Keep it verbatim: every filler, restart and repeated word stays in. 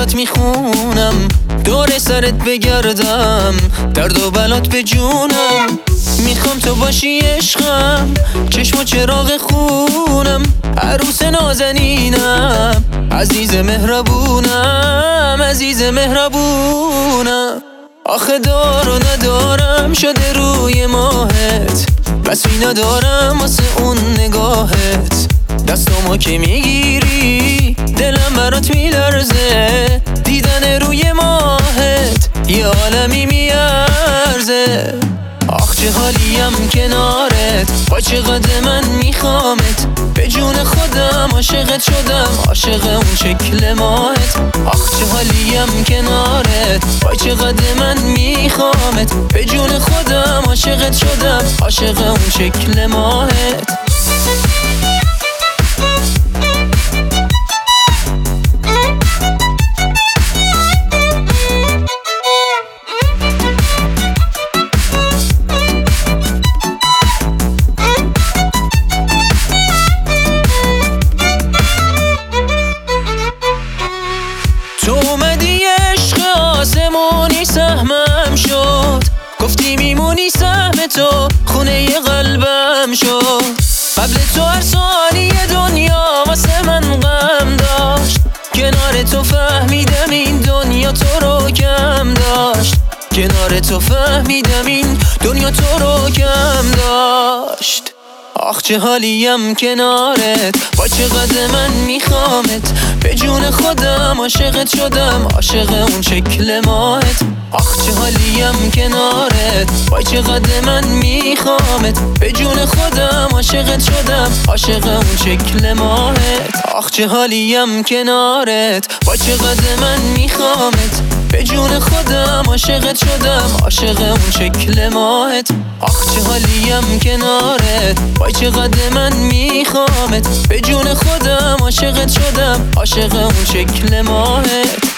برات میخونم، دور سرت بگردم، درد و بلات به جونم. میخوام تو باشی عشقم، چشم و چراغ خونم، عروس نازنینم، عزیز مهربونم، عزیز مهربونم. آخه دار و ندارم شده روی ماهت، بسی ندارم واسه اون نگاهت. دستامو که میگیری دلم برات میلرزه، دیدن روی ماهت یه عالمی میارزه. آخ چه حالیم کنارت، با چقدر من میخوامت، به جون خودم عاشقت شدم، عاشق اون شکل ماهت. آخ چه حالیم کنارت، با چقدر من میخوامت، به جون خودم عاشقت شدم، عاشق اون شکل ماهت. تو اومدی عشق آسمونی سهمم شد، گفتی میمونی سهم تو خونه ی قلبم شد. قبل تو هر ثانیه دنیا واسه من غم داشت، کنار تو فهمیدم این دنیا تو رو کم داشت، کنار تو فهمیدم این دنیا تو رو کم داشت. آخ چه حالیم کنارت، با چقدر من میخوامت، به جون خودم عاشقت شدم، عاشق اون شکل ماهت. آخ چه حالیم کنارت، با چقدر من میخوامت، به جون خودم عاشقت شدم، عاشق اون شکل ماهت. آخ چه حالیم کنارت، با چقدر من میخوامت، به جون خودم عاشقت شدم، عاشق اون شکل ماهت. آخ چه حالیم کنارت، با چقدر من میخوامت، به جون خودم عاشقت شدم، عاشق اون شکل ماهت.